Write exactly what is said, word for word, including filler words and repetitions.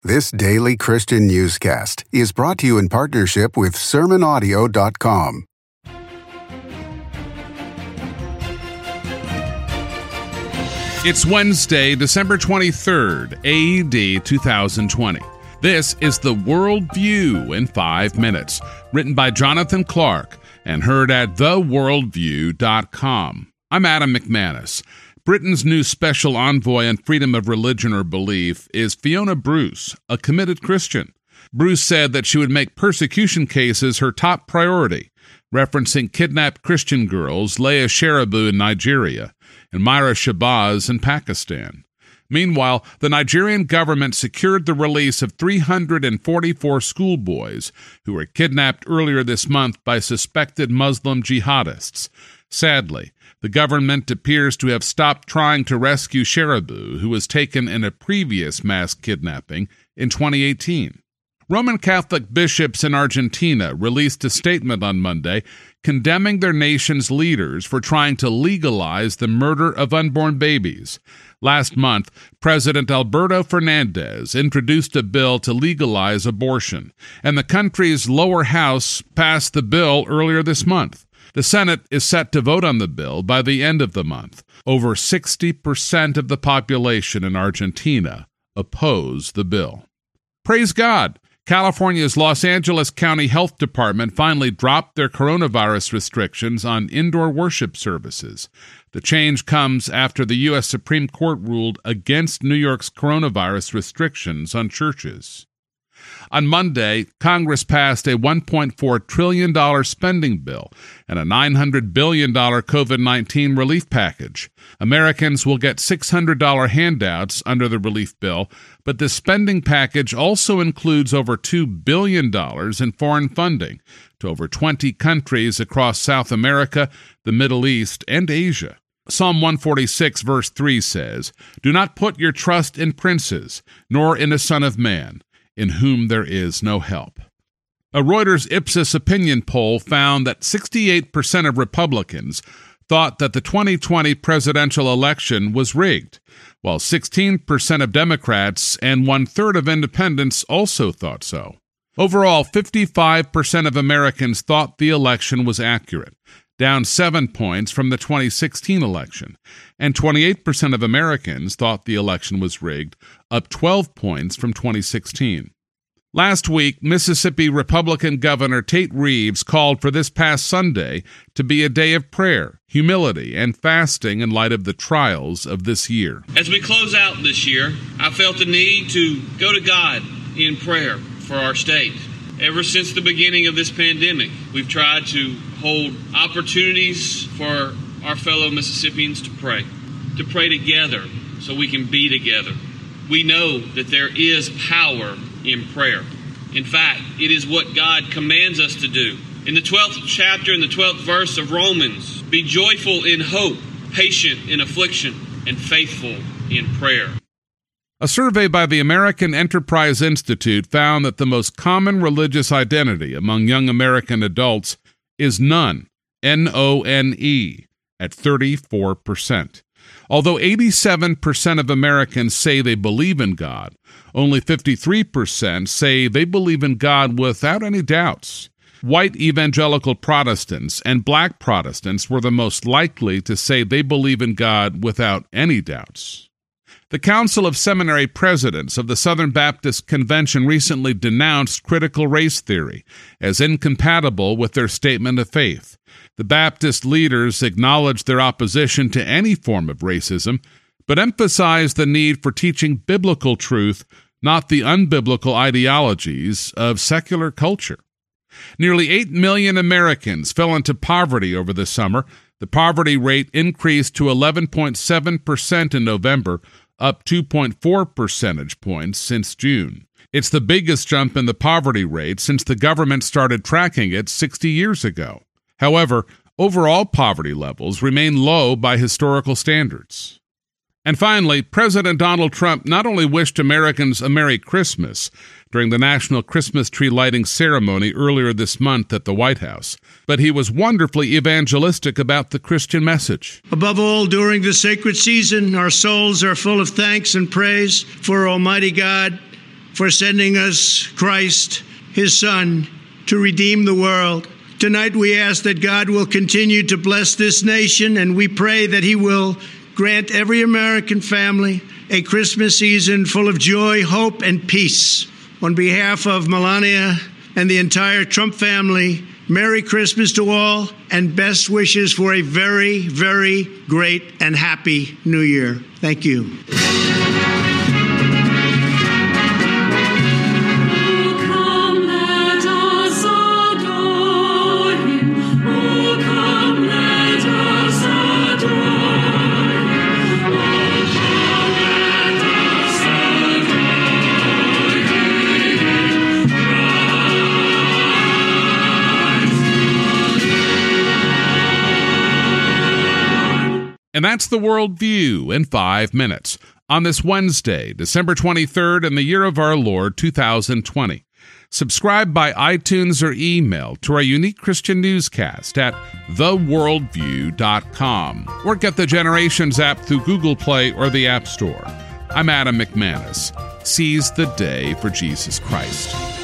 This daily Christian newscast is brought to you in partnership with sermon audio dot com. It's Wednesday, December twenty-third, A D two thousand twenty. This is the World View in five minutes, written by Jonathan Clark and heard at the world view dot com. I'm Adam McManus. Britain's new special envoy on freedom of religion or belief is Fiona Bruce, a committed Christian. Bruce said that she would make persecution cases her top priority, referencing kidnapped Christian girls Leah Sharibu in Nigeria and Myra Shabazz in Pakistan. Meanwhile, the Nigerian government secured the release of three hundred forty-four schoolboys who were kidnapped earlier this month by suspected Muslim jihadists. Sadly, the government appears to have stopped trying to rescue Sharibu, who was taken in a previous mass kidnapping in twenty eighteen. Roman Catholic bishops in Argentina released a statement on Monday condemning their nation's leaders for trying to legalize the murder of unborn babies. Last month, President Alberto Fernandez introduced a bill to legalize abortion, and the country's lower house passed the bill earlier this month. The Senate is set to vote on the bill by the end of the month. Over sixty percent of the population in Argentina oppose the bill. Praise God! California's Los Angeles County Health Department finally dropped their coronavirus restrictions on indoor worship services. The change comes after the U S Supreme Court ruled against New York's coronavirus restrictions on churches. On Monday, Congress passed a one point four trillion dollars spending bill and a nine hundred billion dollars COVID nineteen relief package. Americans will get six hundred dollars handouts under the relief bill, but the spending package also includes over two billion dollars in foreign funding to over twenty countries across South America, the Middle East, and Asia. Psalm one forty-six, verse three says, "Do not put your trust in princes, nor in a son of man, in whom there is no help." A Reuters Ipsos opinion poll found that sixty-eight percent of Republicans thought that the twenty twenty presidential election was rigged, while sixteen percent of Democrats and one-third of independents also thought so. Overall, fifty-five percent of Americans thought the election was accurate, down seven points from the twenty sixteen election, and twenty-eight percent of Americans thought the election was rigged, up twelve points from twenty sixteen. Last week, Mississippi Republican Governor Tate Reeves called for this past Sunday to be a day of prayer, humility, and fasting in light of the trials of this year. As we close out this year, I felt the need to go to God in prayer for our state. Ever since the beginning of this pandemic, we've tried to hold opportunities for our fellow Mississippians to pray, to pray together so we can be together. We know that there is power in prayer. In fact, it is what God commands us to do. In the twelfth chapter, in the twelfth verse of Romans, be joyful in hope, patient in affliction, and faithful in prayer. A survey by the American Enterprise Institute found that the most common religious identity among young American adults is none, N O N E, at thirty-four percent. Although eighty-seven percent of Americans say they believe in God, only fifty-three percent say they believe in God without any doubts. White evangelical Protestants and black Protestants were the most likely to say they believe in God without any doubts. The Council of Seminary Presidents of the Southern Baptist Convention recently denounced critical race theory as incompatible with their statement of faith. The Baptist leaders acknowledged their opposition to any form of racism, but emphasized the need for teaching biblical truth, not the unbiblical ideologies of secular culture. Nearly eight million Americans fell into poverty over the summer. The poverty rate increased to eleven point seven percent in November, up two point four percentage points since June. It's the biggest jump in the poverty rate since the government started tracking it sixty years ago. However, overall poverty levels remain low by historical standards. And finally, President Donald Trump not only wished Americans a Merry Christmas during the National Christmas Tree Lighting Ceremony earlier this month at the White House, but he was wonderfully evangelistic about the Christian message. Above all, during the sacred season, our souls are full of thanks and praise for Almighty God for sending us Christ, his Son, to redeem the world. Tonight we ask that God will continue to bless this nation, and we pray that he will grant every American family a Christmas season full of joy, hope, and peace. On behalf of Melania and the entire Trump family, Merry Christmas to all, and best wishes for a very, very great and happy New Year. Thank you. And that's the World View in five minutes on this Wednesday, December twenty-third, in the year of our Lord, two thousand twenty. Subscribe by iTunes or email to our unique Christian newscast at the world view dot com, or get the Generations app through Google Play or the App Store. I'm Adam McManus. Seize the day for Jesus Christ.